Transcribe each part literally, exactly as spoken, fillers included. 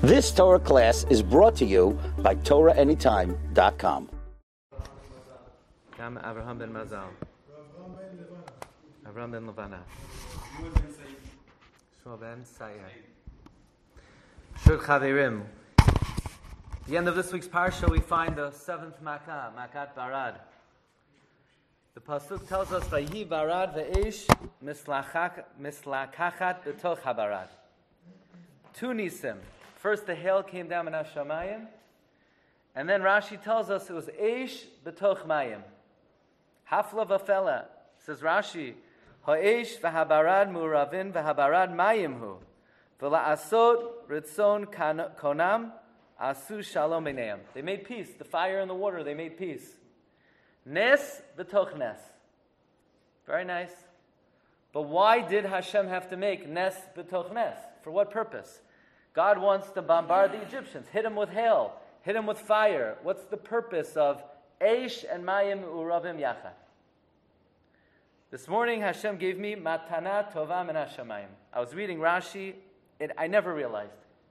This Torah class is brought to you by Torah Anytime dot com. Gam Avraham ben Mazal. Avraham ben Levana. Shmuel ben Sayeh. Shul Chaverim. At the end of this week's parsha, we find the seventh Makkah, Makat Barad. The pasuk tells us, "Vayi Barad ve'esh mislakachat b'toch habarad." Two nisim. First, the hail came down in Hashamayim, and then Rashi tells us it was Eish b'toch mayim. Hafla v'fela, says Rashi, Ha'eish v'habarad mu'ravin v'habarad mayim hu, v'la'asot ritzon konam asu shalom eineim. They made peace. The fire and the water, they made peace. Nes b'toch nes. Very nice. But why did Hashem have to make Nes b'toch nes? For what purpose? God wants to bombard the Egyptians, hit them with hail, hit them with fire. What's the purpose of Eish and Mayim Uravim Yachad? This morning Hashem gave me Matana Tova Min Hashamayim. I was reading Rashi, it, I never realized.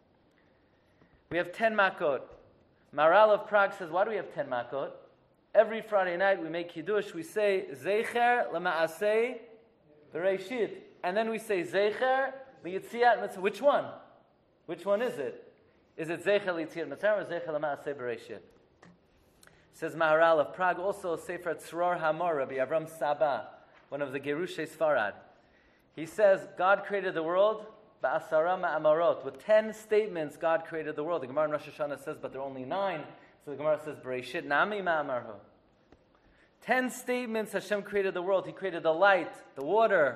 We have ten Makot. Maral of Prague says, why do we have ten Makot? Every Friday night we make Kiddush, we say Zecher L'Ma'aseh Bereshit. And then we say Zecher L'Yitziat Mitzvah. Which one? Which one is it? Is it Zecher L'Yitziat Mitzvah or Zecher L'Ma'aseh Bereshit? Says Maharal of Prague, also Sefer Tzror Hamor, Rabbi Avram Saba, one of the Gerushay Sfarad. He says God created the world Ba'asara Ma'amarot. With ten statements God created the world. The Gemara in Rosh Hashanah says, but there are only nine. So the Gemara says, Bereshit Nami Ma'amarhu. Ten statements Hashem created the world. He created the light, the water,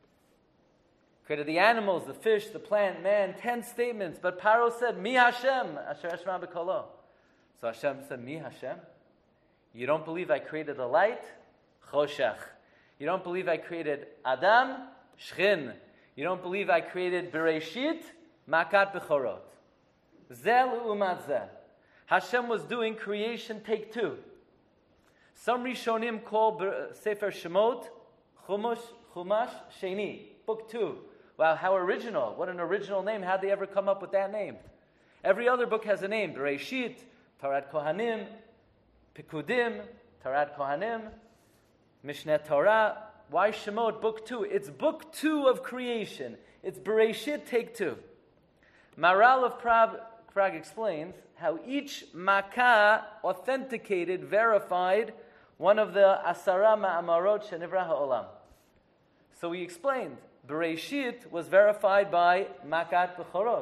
created the animals, the fish, the plant, man. Ten statements. But Paro said, Mi Hashem, Asher Eshma B'Kolo. So Hashem said, Mi Hashem? You don't believe I created the light? Choshech. You don't believe I created Adam? Shchin. You don't believe I created Bereshit? Makat Bechorot. Zel u'umat zeh. Hashem was doing creation take two. Some Rishonim call Sefer Shemot Chumash, Chumash Sheni, book two. Wow, how original. What an original name. How'd they ever come up with that name? Every other book has a name. Bereshit, Tarat Kohanim, Pikudim, Tarat Kohanim, Mishneh Torah. Why Shemot, book two? It's book two of creation. It's Bereshit, take two. Maral of Prague, Prague explains how each Makkah authenticated, verified one of the Asara Ma'amarot Shenivra Ha'olam. So he explained, Bereshit was verified by Makat Bechorot.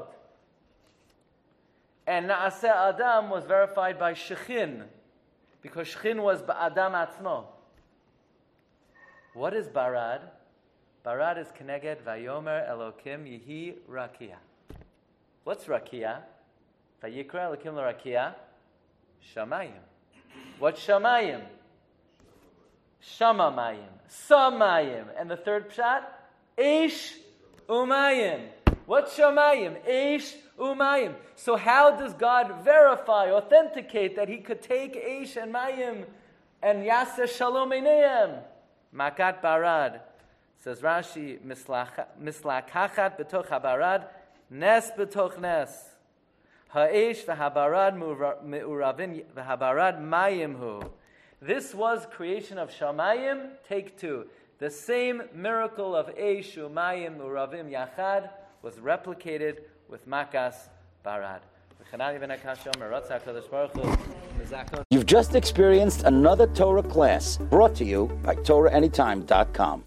And Na'aseh Adam was verified by Shechin, because Shechin was Ba'adam Atzmo. What is Barad? Barad is Keneged Vayomer Elokim Yihi Rakia. What's Rakia? Vayikra Elokim L'Rakia Shamayim. What's Shamayim? Shamamayim. Samayim. And the third pshat? Eish Umayim. What's Shamayim? Eish Umayim. So how does God verify, authenticate that He could take Eish and Mayim and Yaseh Shalom Eineim? Makat Barad. Says Rashi, Mislakachat b'toch habarad, Nes b'toch nes. Ha'esh v'habarad me'uravin v'habarad mayim hu. This was creation of Shamayim, take two. The same miracle of Eish u'mayim u'ravim yachad was replicated with Makas Barad. You've just experienced another Torah class brought to you by Torah Anytime dot com.